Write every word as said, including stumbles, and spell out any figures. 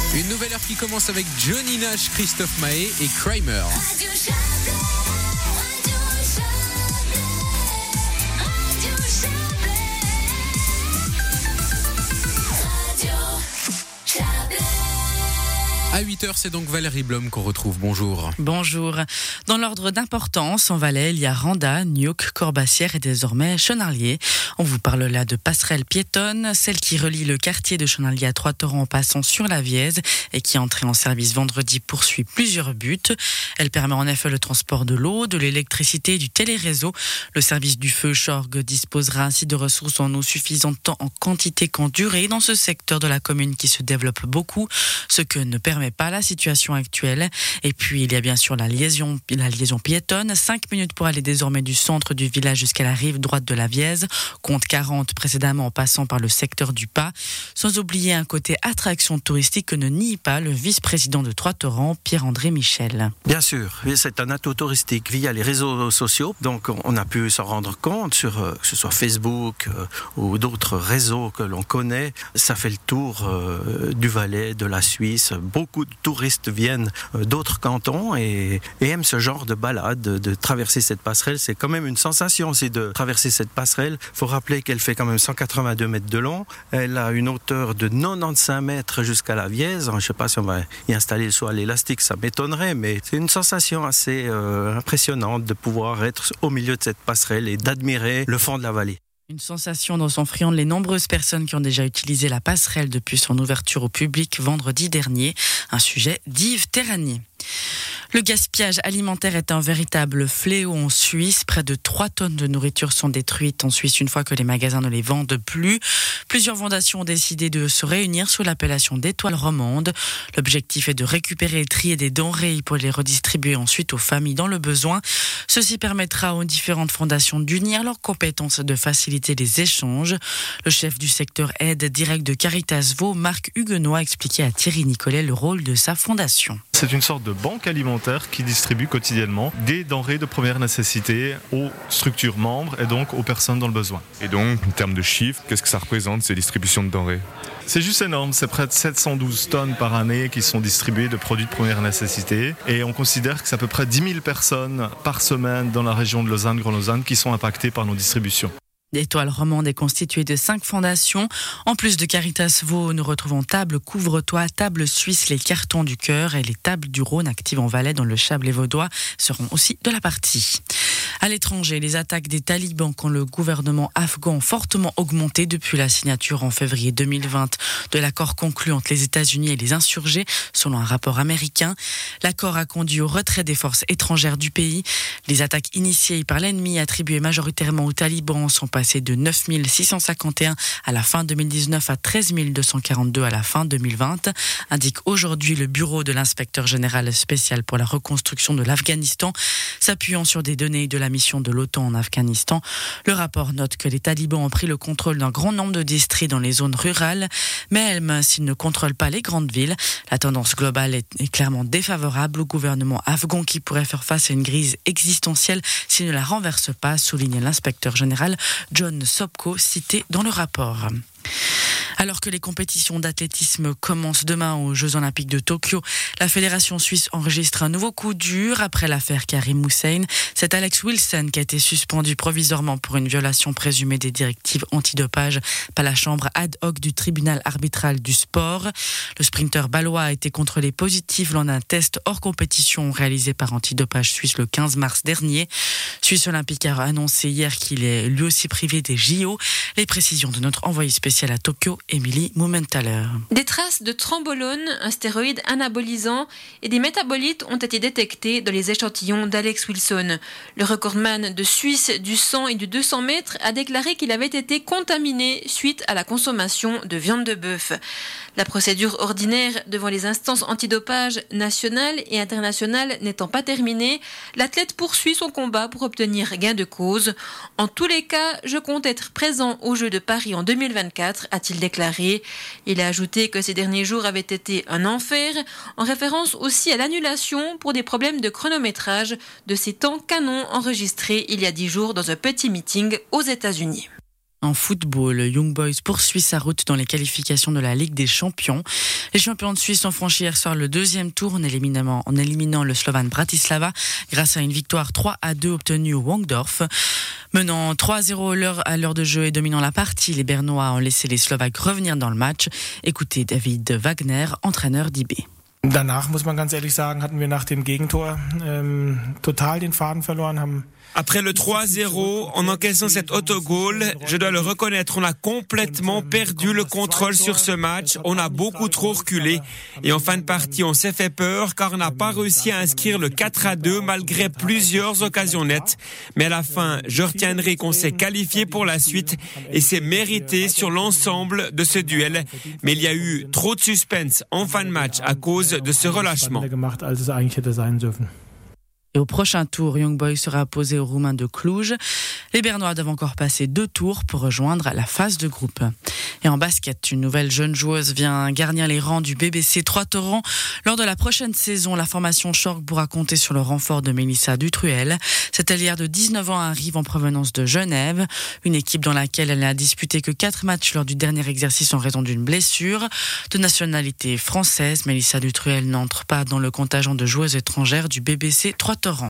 Une nouvelle heure qui commence avec Johnny Nash, Christophe Maé et Kramer. À huit heures, c'est donc Valérie Blom qu'on retrouve. Bonjour. Bonjour. Dans l'ordre d'importance, en Valais, il y a Randa, Niouc, Corbassière et désormais Chenarlier. On vous parle là de passerelle piétonne, celle qui relie le quartier de Chenarlier à Trois-Torrents en passant sur la Vièze et qui est entrée en service vendredi poursuit plusieurs buts. Elle permet en effet le transport de l'eau, de l'électricité et du téléréseau. Le service du feu Chorgue disposera ainsi de ressources en eau suffisantes tant en quantité qu'en durée dans ce secteur de la commune qui se développe beaucoup, ce que ne permet pas la situation actuelle. Et puis il y a bien sûr la liaison, la liaison piétonne, cinq minutes pour aller désormais du centre du village jusqu'à la rive droite de la Vièze, compte quarante précédemment en passant par le secteur du Pas, sans oublier un côté attraction touristique que ne nie pas le vice-président de Trois-Torrents, Pierre-André Michel. Bien sûr, c'est un atout touristique via les réseaux sociaux, donc on a pu s'en rendre compte sur que ce soit Facebook euh, ou d'autres réseaux que l'on connaît. Ça fait le tour euh, du Valais, de la Suisse. Beaucoup de touristes viennent d'autres cantons et, et aiment ce genre de balade, de, de traverser cette passerelle. C'est quand même une sensation aussi de traverser cette passerelle. Il faut rappeler qu'elle fait quand même cent quatre-vingt-deux mètres de long. Elle a une hauteur de quatre-vingt-quinze mètres jusqu'à la Vièze. Je ne sais pas si on va y installer soit l'élastique, ça m'étonnerait, mais c'est une sensation assez euh, impressionnante de pouvoir être au milieu de cette passerelle et d'admirer le fond de la vallée. Une sensation dont sont friandes les nombreuses personnes qui ont déjà utilisé la passerelle depuis son ouverture au public vendredi dernier. Un sujet d'Yves Terrani. Le gaspillage alimentaire est un véritable fléau en Suisse. Près de trois tonnes de nourriture sont détruites en Suisse une fois que les magasins ne les vendent plus. Plusieurs fondations ont décidé de se réunir sous l'appellation d'Étoile Romande. L'objectif est de récupérer et trier des denrées pour les redistribuer ensuite aux familles dans le besoin. Ceci permettra aux différentes fondations d'unir leurs compétences et de faciliter les échanges. Le chef du secteur aide direct de Caritas Vaud, Marc Huguenot, a expliqué à Thierry Nicolet le rôle de sa fondation. C'est une sorte de banque alimentaire qui distribue quotidiennement des denrées de première nécessité aux structures membres et donc aux personnes dans le besoin. Et donc, en termes de chiffres, qu'est-ce que ça représente ces distributions de denrées ? C'est juste énorme, c'est près de sept cent douze tonnes par année qui sont distribuées de produits de première nécessité et on considère que c'est à peu près dix mille personnes par semaine dans la région de Lausanne-Grand-Lausanne qui sont impactées par nos distributions. L'Étoile Romande est constituée de cinq fondations. En plus de Caritas Vaud, nous retrouvons Table Couvre-toi, Table Suisse, les Cartons du Cœur et les Tables du Rhône actives en Valais dans le Chablais vaudois seront aussi de la partie. À l'étranger, les attaques des talibans contre le gouvernement afghan ont fortement augmenté depuis la signature en février deux mille vingt de l'accord conclu entre les États-Unis et les insurgés, selon un rapport américain. L'accord a conduit au retrait des forces étrangères du pays. Les attaques initiées par l'ennemi attribuées majoritairement aux talibans sont passées de neuf mille six cent cinquante et un à la fin deux mille dix-neuf à treize mille deux cent quarante-deux à la fin deux mille vingt, indique aujourd'hui le bureau de l'inspecteur général spécial pour la reconstruction de l'Afghanistan, s'appuyant sur des données de la mission de l'OTAN en Afghanistan. Le rapport note que les talibans ont pris le contrôle d'un grand nombre de districts dans les zones rurales, mais même s'ils ne contrôlent pas les grandes villes, la tendance globale est, est clairement défavorable au gouvernement afghan qui pourrait faire face à une crise existentielle s'il ne la renverse pas, souligne l'inspecteur général John Sopko, cité dans le rapport. Alors que les compétitions d'athlétisme commencent demain aux Jeux Olympiques de Tokyo, la Fédération suisse enregistre un nouveau coup dur après l'affaire Karim Hussein. C'est Alex Wilson qui a été suspendu provisoirement pour une violation présumée des directives antidopage par la chambre ad hoc du tribunal arbitral du sport. Le sprinter balois a été contrôlé positif lors d'un test hors compétition réalisé par Antidopage Suisse le quinze mars dernier. Suisse Olympique a annoncé hier qu'il est lui aussi privé des J O. Les précisions de notre envoyé spécial à Tokyo, Émilie Mumenthaler. Des traces de trembolone, un stéroïde anabolisant et des métabolites ont été détectés dans les échantillons d'Alex Wilson. Le recordman de Suisse du cent et du deux cents mètres a déclaré qu'il avait été contaminé suite à la consommation de viande de bœuf. La procédure ordinaire devant les instances antidopage nationales et internationales n'étant pas terminée, l'athlète poursuit son combat pour obtenir gain de cause. En tous les cas, je compte être présent aux Jeux de Paris en deux mille vingt-quatre, a-t-il déclaré. Il a ajouté que ces derniers jours avaient été un enfer, en référence aussi à l'annulation pour des problèmes de chronométrage de ces temps canons enregistrés il y a dix jours dans un petit meeting aux États-Unis. En football, Young Boys poursuit sa route dans les qualifications de la Ligue des Champions. Les champions de Suisse ont franchi hier soir le deuxième tour en éliminant, en éliminant le Slovan Bratislava grâce à une victoire trois à deux obtenue au Wangdorf. Menant trois à zéro à l'heure de jeu et dominant la partie, les Bernois ont laissé les Slovaques revenir dans le match. Écoutez David Wagner, entraîneur d'I B. Danach, muss man ganz ehrlich sagen, hatten wir nach dem Gegentor ähm, total den Faden verloren, haben. Après le trois à zéro, en encaissant cet autogol, je dois le reconnaître, on a complètement perdu le contrôle sur ce match, on a beaucoup trop reculé et en fin de partie on s'est fait peur car on n'a pas réussi à inscrire le quatre à deux malgré plusieurs occasions nettes. Mais à la fin, je retiendrai qu'on s'est qualifié pour la suite et c'est mérité sur l'ensemble de ce duel. Mais il y a eu trop de suspense en fin de match à cause de ce relâchement. Et au prochain tour, Young Boys sera opposé aux Roumains de Cluj. Les Bernois doivent encore passer deux tours pour rejoindre la phase de groupe. Et en basket, une nouvelle jeune joueuse vient garnir les rangs du B B C Trois-Torrents. Lors de la prochaine saison, la formation Schork pourra compter sur le renfort de Mélissa Dutruel. Cette allière de dix-neuf ans arrive en provenance de Genève, une équipe dans laquelle elle n'a disputé que quatre matchs lors du dernier exercice en raison d'une blessure. De nationalité française, Mélissa Dutruel n'entre pas dans le contingent de joueuses étrangères du B B C Trois-Torrents.